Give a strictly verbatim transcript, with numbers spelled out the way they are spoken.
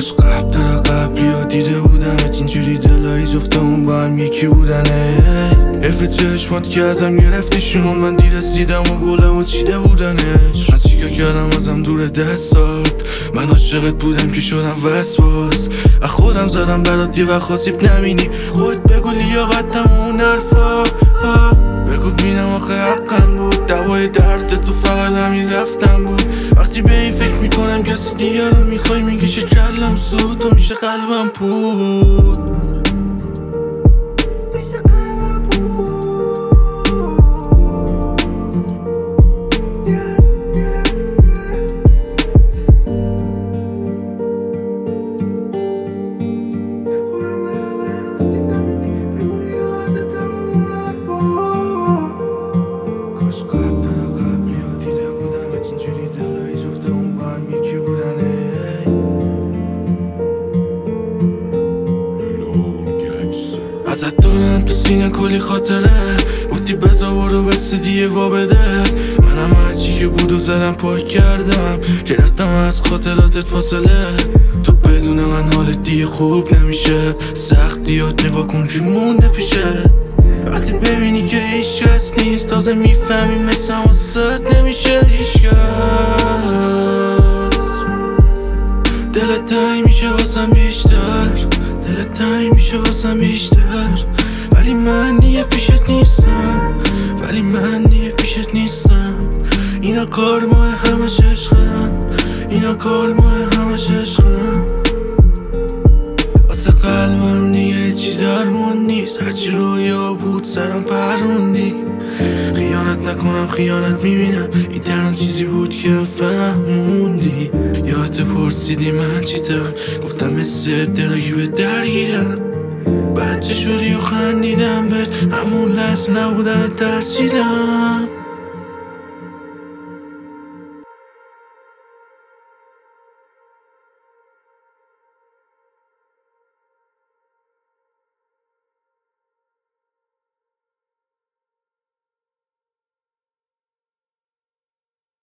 کاش قبل در قبلی ها دیده بودمت اینجوری دلایی جفتمون با هم یکی بودنه. حرف چشمات که ازم گرفتیشون من دیر رسیدم و گلم و چیده بودنش. من چیکار کردم ازم دور دستات، من عاشقت بودم که شدم وسواس. از خودم زدم برات یه وقت آسیب نمینی، خود بگو لیاقتم و اون حرفا. بگو بینم آخه حقم بود، دوای درد تو فقط همین رفتم بود. وقتی به این فکر میکنم کسی دیگر رو میخوای میکشه کلم سود تو میشه قلبم پود. ازت دارم تو سینه کلی خاطره، گفتی بزا برو بس دیگه وا بده. منم هرچی که بود و زدم پاک کردم که رفتم از خاطراتت فاصله. تو بدون من حالت دیگه خوب نمیشه، سختیات نگاه کن که مونده پیشه. وقتی ببینی که هیچ کس نیست تازه میفهمی مثل واسط نمیشه هیچ کس. دلت تنگ میشه واسم بیشتر، دلت تنگ میشه واسم بیشتر. ولی من دیگه پیشت نیستم، ولی من دیگه پیشت نیستم. اینا کار ماه همش عشقم، اینا کار ماه همش عشقم. واسه قلبم دیگه چی درمون نیست، هرچی رویا بود سرم پروندی. خیانت نکنم خیانت میبینم، این تنها چیزی بود که فهموندی. یادت پرسیدی من چیتم، گفتم مثل دراگی به درگیرم. بچه شدی و خندیدم بهت، همون لحظه نبودن ترسیدم.